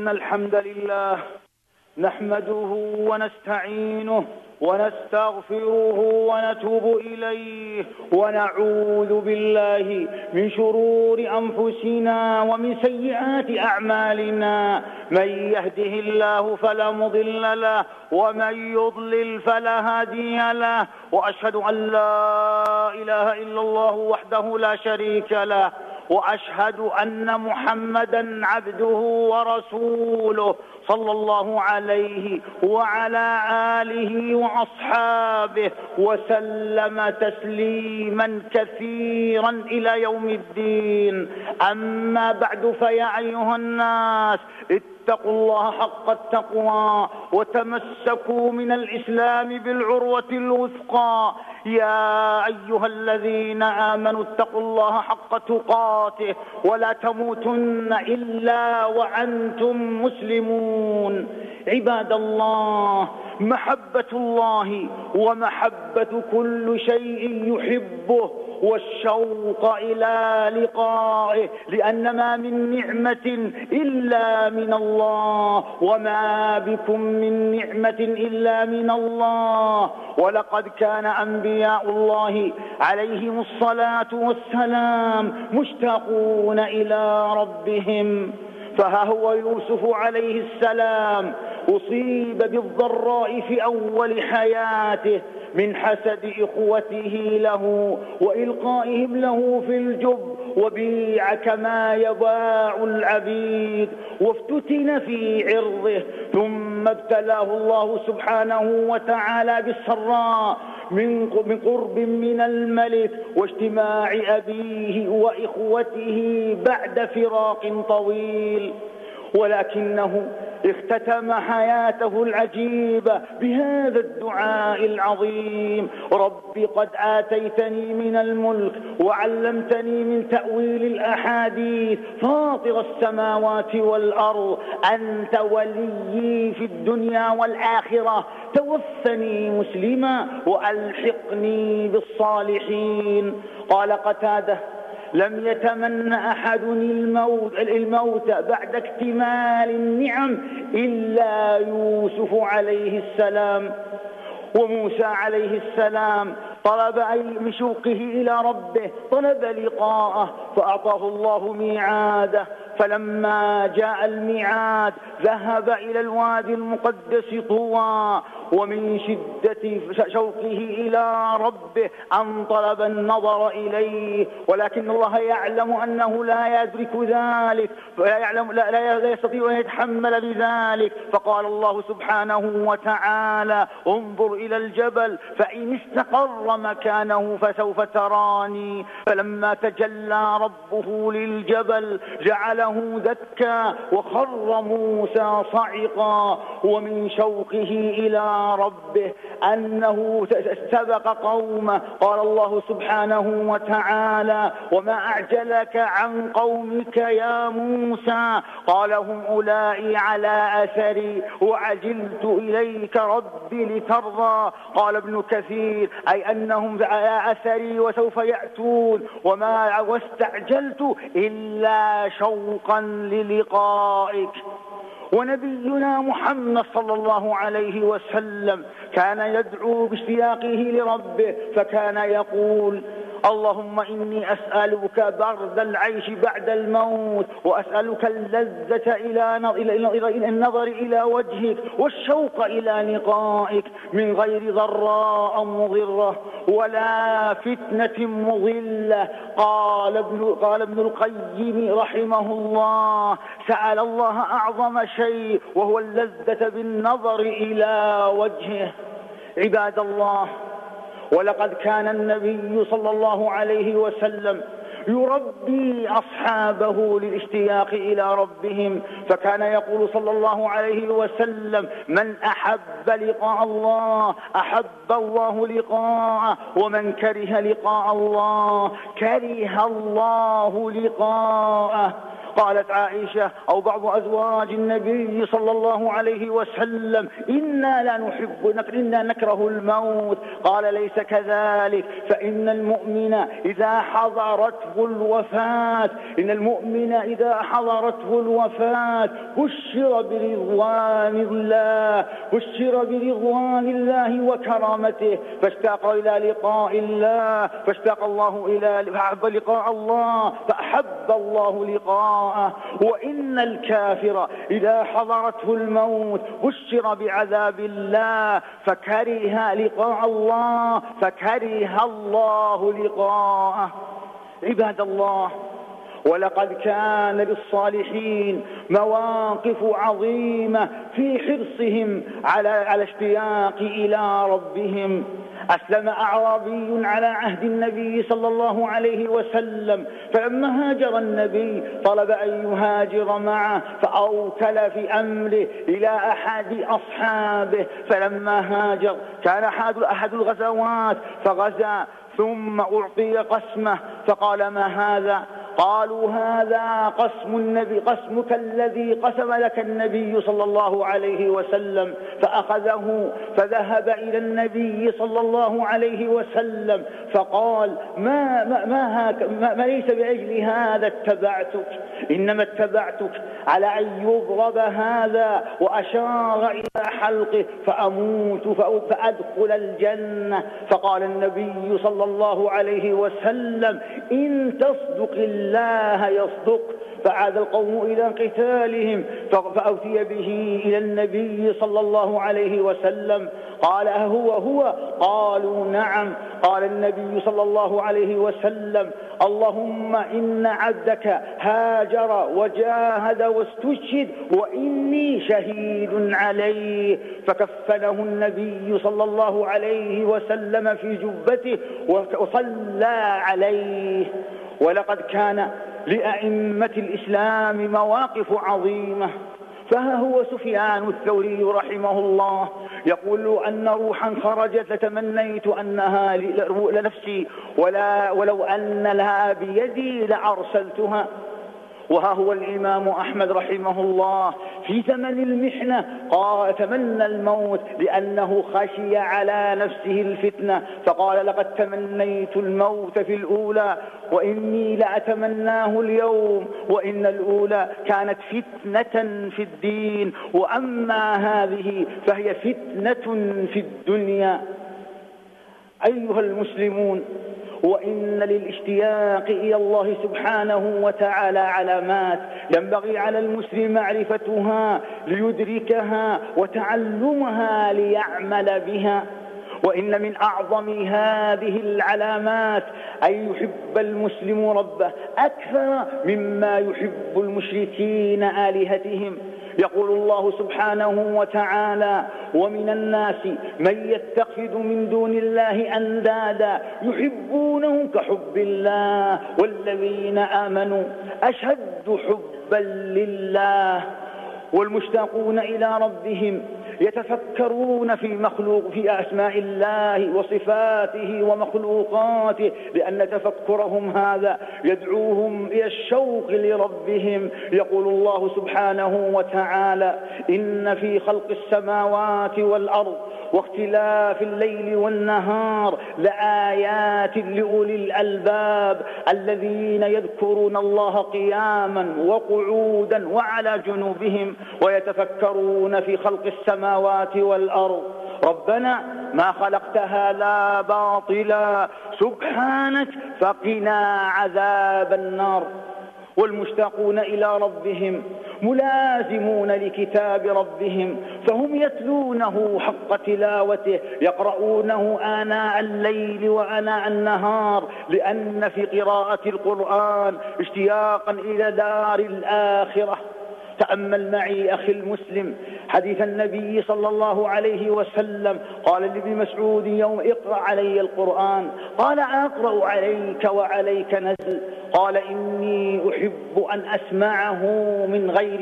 إن الحمد لله نحمده ونستعينه ونستغفره ونتوب إليه ونعوذ بالله من شرور أنفسنا ومن سيئات أعمالنا. من يهده الله فلا مضل له ومن يضلل فلا هادي له، وأشهد أن لا إله إلا الله وحده لا شريك له، وأشهد أن محمدا عبده ورسوله صلى الله عليه وعلى آله وأصحابه وسلم تسليما كثيرا إلى يوم الدين. أما بعد، فيا أيها الناس اتقوا الله حق التقوى وتمسكوا من الإسلام بالعروة الوثقى. يا أيها الذين آمنوا اتقوا الله حق تقاته ولا تموتن إلا وأنتم مسلمون. عباد الله، محبة الله ومحبة كل شيء يحبه والشوق إلى لقائه، لأن ما من نعمة إلا من الله، وما بكم من نعمة إلا من الله. ولقد كان أنبياء الله عليهم الصلاة والسلام مشتاقون إلى ربهم. فها هو يوسف عليه السلام أصيب بالضراء في أول حياته من حسد إخوته له وإلقائهم له في الجب، وبيع كما يباع العبيد، وافتتن في عرضه، ثم ابتلاه الله سبحانه وتعالى بالسراء من قرب من الملك واجتماع أبيه وإخوته بعد فراق طويل. ولكنه اختتم حياته العجيبة بهذا الدعاء العظيم: رب قد آتيتني من الملك وعلمتني من تأويل الأحاديث، فاطر السماوات والأرض، أنت وليي في الدنيا والآخرة، توفني مسلما وألحقني بالصالحين. قال قتادة: لم يتمن أحد الموت بعد اكتمال النعم إلا يوسف عليه السلام. وموسى عليه السلام طلب من شوقه إلى ربه، طلب لقاءه فأعطاه الله ميعاده. فلما جاء الميعاد ذهب إلى الوادي المقدس طوى، ومن شدة شوقه إلى ربه أن طلب النظر إليه، ولكن الله يعلم أنه لا يدرك ذلك، لا يستطيع أن يتحمل بذلك. فقال الله سبحانه وتعالى: انظر إلى الجبل فإن استقر مكانه فسوف تراني. فلما تجلى ربه للجبل جعله دكا وخر موسى صعقا. ومن شوقه إلى ربه أنه سبق قومه قال الله سبحانه وتعالى: وما أعجلك عن قومك يا موسى؟ قال: هم أولئي على أثري وعجلت إليك ربي لترضى. قال ابن كثير: أي أنهم على أثري وسوف يأتون، وما واستعجلت إلا شوقا للقائك. ونبينا محمد صلى الله عليه وسلم كان يدعو باشتياقه لربه، فكان يقول: اللهم إني أسألك برد العيش بعد الموت، وأسألك اللذة إلى النظر إلى وجهك، والشوق إلى لقائك، من غير ضراء مضرة ولا فتنة مضلة. قال ابن القيم رحمه الله: سأل الله أعظم شيء وهو اللذة بالنظر إلى وجهه. عباد الله، ولقد كان النبي صلى الله عليه وسلم يربي أصحابه للاشتياق إلى ربهم، فكان يقول صلى الله عليه وسلم: من أحب لقاء الله أحب الله لقاءه، ومن كره لقاء الله كره الله لقاءه. قالت عائشة أو بعض أزواج النبي صلى الله عليه وسلم: إنا نكره الموت. قال: ليس كذلك، فإن المؤمن إذا حضرته الوفاة بشر برضوان الله وكرامته، فاشتاق إلى لقاء الله، فأحب لقاء الله فأحب الله لقاءه. وإن الكافر إذا حضرته الموت بشر بعذاب الله فكره لقاء الله فكره الله لقاءه. عباد الله، ولقد كان للصالحين مواقف عظيمة في حرصهم على اشتياق إلى ربهم. أسلم أعرابي على عهد النبي صلى الله عليه وسلم، فلما هاجر النبي طلب أن يهاجر معه، فأوكل في أمره إلى أحد أصحابه. فلما هاجر كان أحد الغزوات فغزا، ثم أعطي قسمه، فقال: ما هذا؟ قالوا: هذا قسمك الذي قسم لك النبي صلى الله عليه وسلم. فأخذه فذهب إلى النبي صلى الله عليه وسلم فقال: ما ليس بأجل هذا اتبعتك، إنما اتبعتك على أن يضرب هذا، وأشار إلى حلقه فأموت فأدخل الجنة. فقال النبي صلى الله عليه وسلم: إن تصدق الله يصدق. فعاد القوم إلى قتالهم، فأوتي به إلى النبي صلى الله عليه وسلم. قال: هو؟ قالوا: نعم. قال النبي صلى الله عليه وسلم: اللهم إن عبدك هاجر وجاهد واستشهد وإني شهيد عليه. فكفنه النبي صلى الله عليه وسلم في جبته وصلى عليه. ولقد كان لأئمة الإسلام مواقف عظيمة، فها هو سفيان الثوري رحمه الله يقول: أن روحا خرجت لتمنيت أنها لنفسي ولو أن لها بيدي لأرسلتها. وها هو الإمام أحمد رحمه الله في زمن المحنة تمنى الموت لأنه خشي على نفسه الفتنة، فقال: لقد تمنيت الموت في الأولى وإني لأتمناه اليوم، وإن الأولى كانت فتنة في الدين، وأما هذه فهي فتنة في الدنيا. أيها المسلمون، وإن للاشتياق إلى الله سبحانه وتعالى علامات ينبغي على المسلم معرفتها ليدركها وتعلمها ليعمل بها. وإن من أعظم هذه العلامات أن يحب المسلم ربه أكثر مما يحب المشركين آلهتهم. يقول الله سبحانه وتعالى: ومن الناس من يتخذ من دون الله أندادا يحبونهم كحب الله والذين آمنوا أشد حبا لله. والمشتاقون إلى ربهم يتفكرون في أسماء الله وصفاته ومخلوقاته، لأن تفكرهم هذا يدعوهم إلى الشوق لربهم. يقول الله سبحانه وتعالى: إن في خلق السماوات والأرض واختلاف الليل والنهار لآيات لأولي الألباب الذين يذكرون الله قياما وقعودا وعلى جنوبهم ويتفكرون في خلق السماوات والأرض ربنا ما خلقت هذا باطلا سبحانك فقنا عذاب النار. والمشتاقون إلى ربهم ملازمون لكتاب ربهم، فهم يتلونه حق تلاوته، يقرؤونه آناء الليل وآناء النهار، لأن في قراءة القرآن اشتياقا إلى دار الآخرة. تأمل معي أخي المسلم حديث النبي صلى الله عليه وسلم، قال لابن مسعود يوم: اقرأ علي القرآن. قال: أقرأ عليك وعليك نزل. قال: إني أحب أن أسمعه من غيري.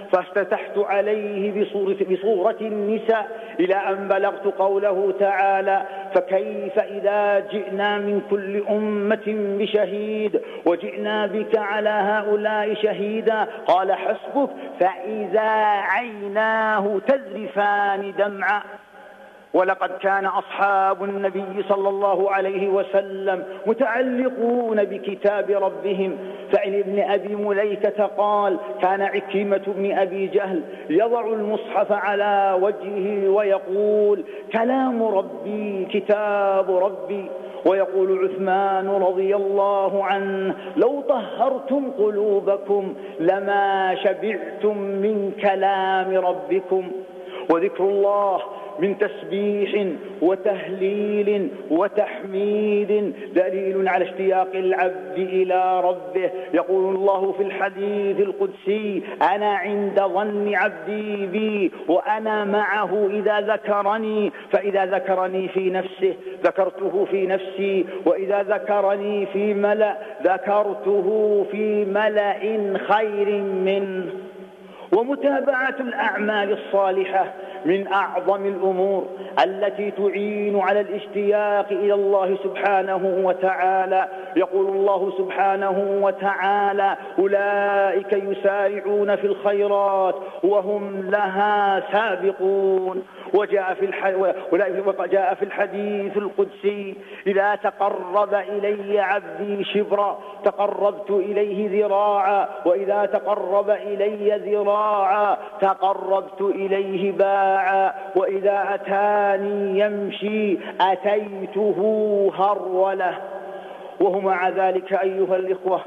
فافتتحت عليه بصورة النساء إلى أن بلغت قوله تعالى: فكيف إذا جئنا من كل أمة بشهيد وجئنا بك على هؤلاء شهيدا. قال: حسبك. فإذا عيناه تذرفان دمعا. ولقد كان أصحاب النبي صلى الله عليه وسلم متعلقون بكتاب ربهم. فعن ابن أبي مليكة قال: كان عكرمة بن أبي جهل يضع المصحف على وجهه ويقول: كلام ربي كتاب ربي. ويقول عثمان رضي الله عنه: لو طهرتم قلوبكم لما شبعتم من كلام ربكم. وذكر الله من تسبيح وتهليل وتحميد دليل على اشتياق العبد إلى ربه. يقول الله في الحديث القدسي: أنا عند ظن عبدي بي وأنا معه إذا ذكرني، فإذا ذكرني في نفسه ذكرته في نفسي، وإذا ذكرني في ملأ ذكرته في ملأ خير منه. ومتابعة الأعمال الصالحة من أعظم الأمور التي تعين على الاشتياق إلى الله سبحانه وتعالى. يقول الله سبحانه وتعالى: أولئك يسارعون في الخيرات وهم لها سابقون. وجاء في الحديث القدسي: إذا تقرب إلي عبدي شبرا تقربت إليه ذراعا، وإذا تقرب إلي ذراعا تقربت إليه باعا، وإذا أتاني يمشي أتيته هرولة. وهم مع ذلك أيها الإخوة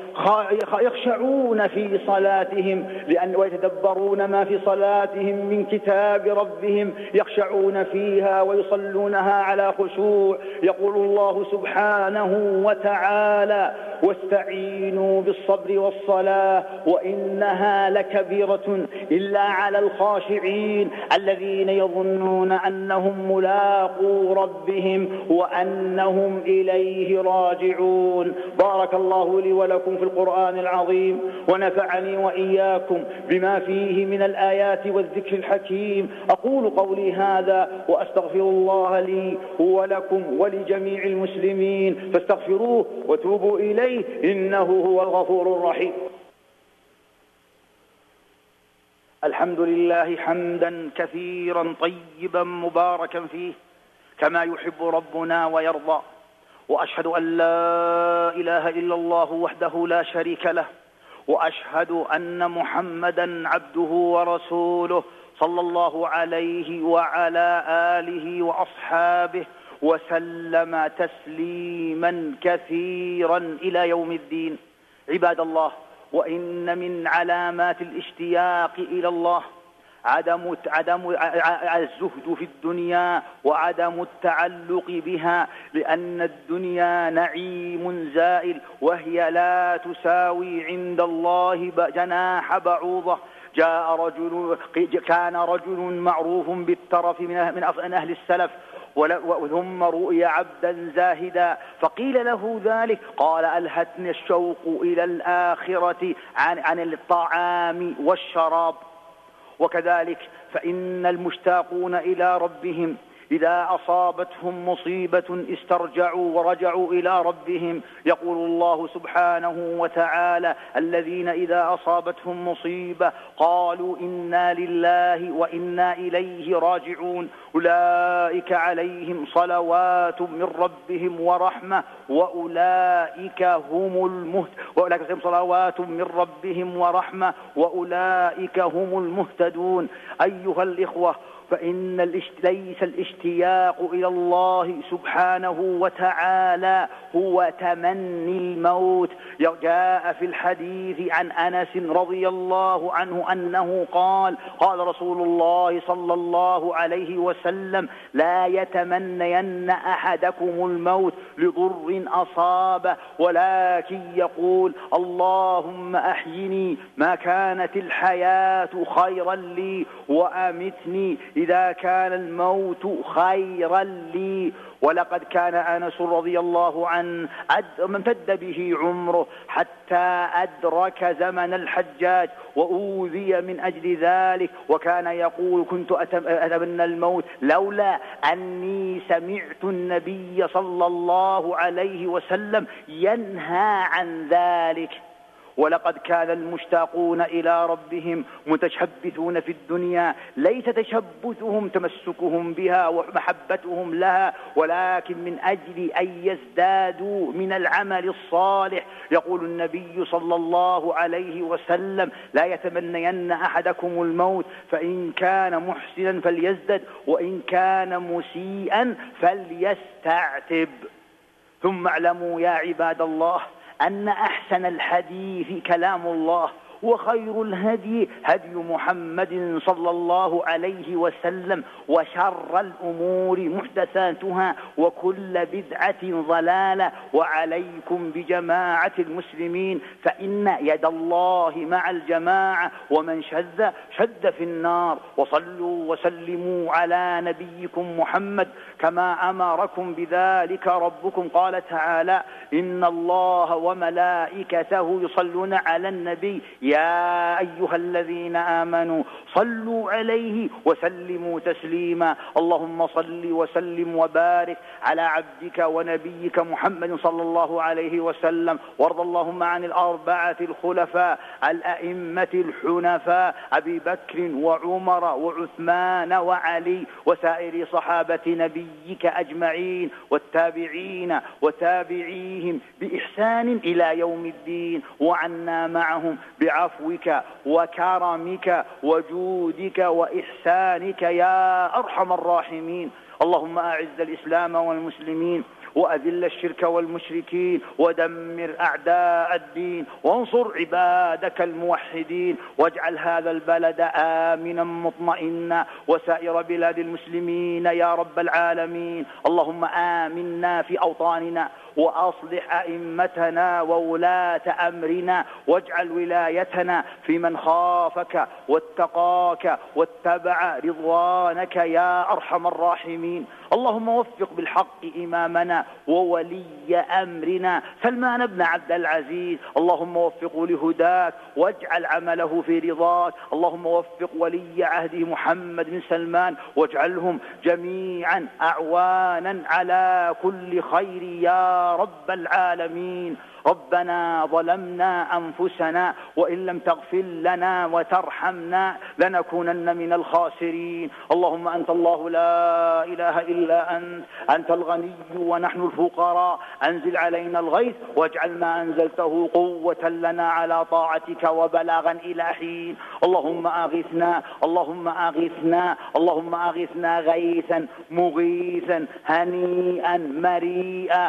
يخشعون في صلاتهم ويتدبرون ما في صلاتهم من كتاب ربهم، يخشعون فيها ويصلونها على خشوع. يقول الله سبحانه وتعالى: واستعينوا بالصبر والصلاة وإنها لكبيرة إلا على الخاشعين الذين يظنون أنهم ملاقو ربهم وأنهم إليه راجعون. بارك الله لي ولكم في القرآن العظيم، ونفعني وإياكم بما فيه من الآيات والذكر الحكيم. أقول قولي هذا وأستغفر الله لي ولكم ولجميع المسلمين، فاستغفروه وتوبوا إليه إنه هو الغفور الرحيم. الحمد لله حمدا كثيرا طيبا مباركا فيه كما يحب ربنا ويرضى. وأشهد أن لا إله إلا الله وحده لا شريك له، وأشهد أن محمدا عبده ورسوله صلى الله عليه وعلى آله وأصحابه وسلم تسليما كثيرا إلى يوم الدين. عباد الله، وإن من علامات الاشتياق إلى الله عدم الزهد في الدنيا وعدم التعلق بها، لأن الدنيا نعيم زائل وهي لا تساوي عند الله جناح بعوضة. كان رجل معروف بالترف من أهل السلف، ثم رؤي عبدا زاهدا فقيل له ذلك، قال: ألهتني الشوق إلى الآخرة عن الطعام والشراب. وكذلك فإن المشتاقون إلى ربهم إذا أصابتهم مصيبة استرجعوا ورجعوا إلى ربهم. يقول الله سبحانه وتعالى: الذين إذا أصابتهم مصيبة قالوا إنا لله وإنا إليه راجعون، أولئك عليهم صلوات من ربهم ورحمة وأولئك هم المهتدون. أيها الإخوة، فإن ليس الاشتياق إلى الله سبحانه وتعالى هو تمني الموت. جاء في الحديث عن أنس رضي الله عنه أنه قال: قال رسول الله صلى الله عليه وسلم: لا يتمنين أحدكم الموت لضر أصابه، ولكن يقول: اللهم أحيني ما كانت الحياة خيرا لي وأمتني إذا كان الموت خيرا لي. ولقد كان أنس رضي الله عنه امتد به عمره حتى أدرك زمن الحجاج وأوذي من أجل ذلك، وكان يقول: كنت أتمنى الموت لولا أني سمعت النبي صلى الله عليه وسلم ينهى عن ذلك. ولقد كان المشتاقون إلى ربهم متشبثون في الدنيا، ليس تشبثهم تمسكهم بها ومحبتهم لها، ولكن من أجل أن يزدادوا من العمل الصالح. يقول النبي صلى الله عليه وسلم: لا يتمنين أحدكم الموت، فإن كان محسنا فليزدد، وإن كان مسيئا فليستعتب. ثم اعلموا يا عباد الله أن أحسن الحديث كلام الله، وخير الهدي هدي محمد صلى الله عليه وسلم، وشر الأمور محدثاتها، وكل بدعة ضلالة. وعليكم بجماعة المسلمين، فإن يد الله مع الجماعة، ومن شد في النار. وصلوا وسلموا على نبيكم محمد كما أمركم بذلك ربكم. قال تعالى: إن الله وملائكته يصلون على النبي يا أيها الذين آمنوا صلوا عليه وسلموا تسليما. اللهم صل وسلم وبارك على عبدك ونبيك محمد صلى الله عليه وسلم. وارض اللهم عن الأربعة الخلفاء الأئمة الحنفاء أبي بكر وعمر وعثمان وعلي، وسائر صحابة نبيك أجمعين، والتابعين وتابعيهم بإحسان إلى يوم الدين، وعنا معهم بعفوك وكرمك وجودك وإحسانك يا أرحم الراحمين. اللهم أعز الإسلام والمسلمين، وأذل الشرك والمشركين، ودمر أعداء الدين، وانصر عبادك الموحدين، واجعل هذا البلد آمنا مطمئنا، وسائر بلاد المسلمين يا رب العالمين. اللهم آمنا في أوطاننا، وأصلح أئمتنا وولاة أمرنا، واجعل ولايتنا في من خافك واتقاك واتبع رضوانك يا أرحم الراحمين. اللهم وفق بالحق إمامنا وولي أمرنا سلمان بن عبد العزيز، اللهم وفقه لهداك واجعل عمله في رضاك. اللهم وفق ولي عهده محمد بن سلمان، واجعلهم جميعا أعوانا على كل خير يا رب العالمين. ربنا ظلمنا أنفسنا، وإن لم تغفر لنا وترحمنا لنكونن من الخاسرين. اللهم أنت الله لا إله إلا أنت الغني ونحن الفقراء، أنزل علينا الغيث واجعل ما أنزلته قوة لنا على طاعتك وبلاغا إلى حين. اللهم أغثنا، اللهم أغثنا، اللهم أغثنا غيثا مغيثا هنيئا مريئا،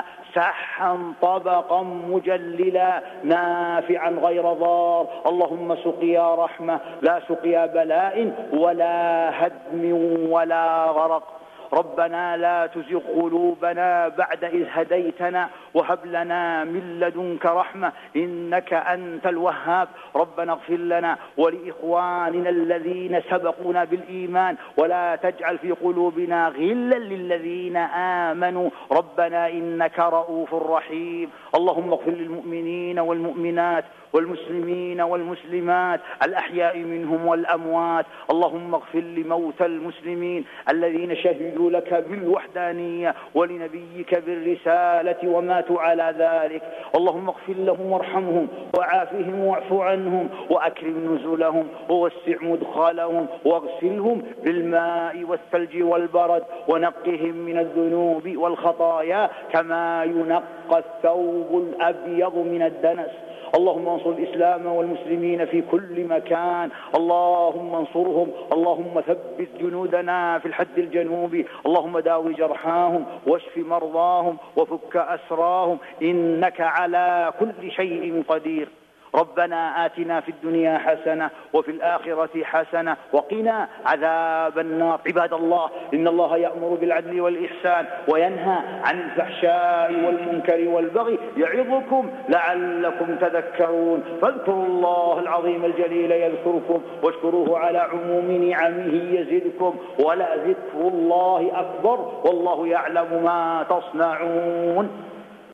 سحا طبقا مجللا نافعا غير ضار. اللهم سقيا رحمة لا سقيا بلاء ولا هدم ولا غرق. ربنا لا تزغ قلوبنا بعد إذ هديتنا، وهب لنا من لدنك رحمة إنك أنت الوهاب. ربنا اغفر لنا ولإخواننا الذين سبقونا بالإيمان، ولا تجعل في قلوبنا غلا للذين آمنوا ربنا إنك رؤوف رحيم. اللهم اغفر للمؤمنين والمؤمنات والمسلمين والمسلمات الأحياء منهم والأموات. اللهم اغفر لموتى المسلمين الذين شهدوا لك بالوحدانية ولنبيك بالرسالة وماتوا على ذلك. اللهم اغفر لهم وارحمهم وعافهم واعف عنهم وأكرم نزلهم ووسع مدخلهم واغسلهم بالماء والثلج والبرد، ونقهم من الذنوب والخطايا كما ينقى الثوب الأبيض من الدنس. اللهم انصر الإسلام والمسلمين في كل مكان، اللهم انصرهم، اللهم ثبت جنودنا في الحد الجنوبي، اللهم داوي جرحاهم واشف مرضاهم وفك أسراهم، إنك على كل شيء قدير. ربنا آتنا في الدنيا حسنة وفي الآخرة حسنة وقنا عذاب النار. عباد الله، إن الله يأمر بالعدل والإحسان وينهى عن الفحشاء والمنكر والبغي يعظكم لعلكم تذكرون. فاذكروا الله العظيم الجليل يذكركم واشكروه على عموم نعمه يزدكم ولذكر الله أكبر والله يعلم ما تصنعون.